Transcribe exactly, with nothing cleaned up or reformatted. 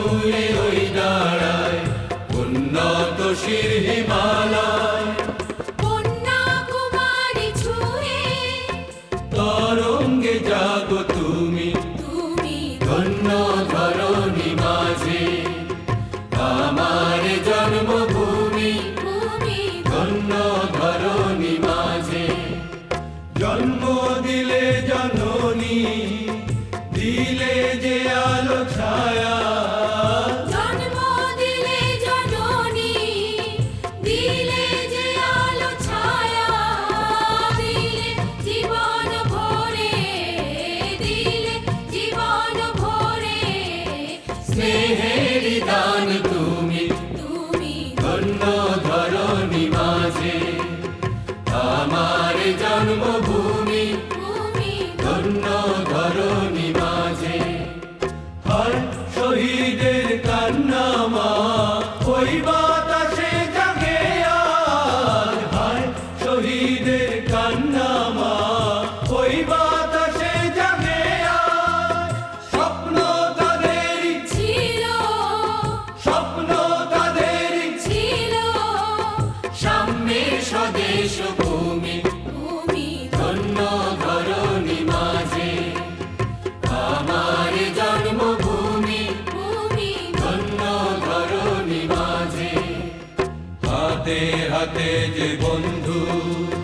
ছুঁয়ে ওই দাঁড়ায় উন্নত শির হিমালয়। কন্যাকুমারী ছুঁয়ে তরঙ্গে জাগো তুমি, তুমি ধন্য ধরণী মাঝে আমার জন্মভূমি, ভূমি ধন্য ধরণী মাঝে। জন্ম দিলে জননী, দিলে যে আলো ছায়া, জন্ম দিলে জননী, দিলে যে আলো ছায়া, দিলে জীবন ভরে, দিলে জীবন ভরে। স্নেহেরই দান তুমি, তুমি ধন্য ধরণী মাঝে আমার জন্মভূমি, ভূমি ধন্য ধরণী মাঝে। আর শহীদের কান্না মা ওই বাতাসে জাগে আজ, আর শহীদের কান্না মা ওই বাতাসে জাগে আজ। স্বপ্ন তাদেরই ছিল, স্বপ্ন তাদেরই ছিল সাম্যের স্বদেশ ভূমি, ভূমি ধন্য ধরণী মাঝে আমার জন্মভূমি, ভূমি ধন্য ধরণী মাঝে। হাতে হাতে যে বন্ধু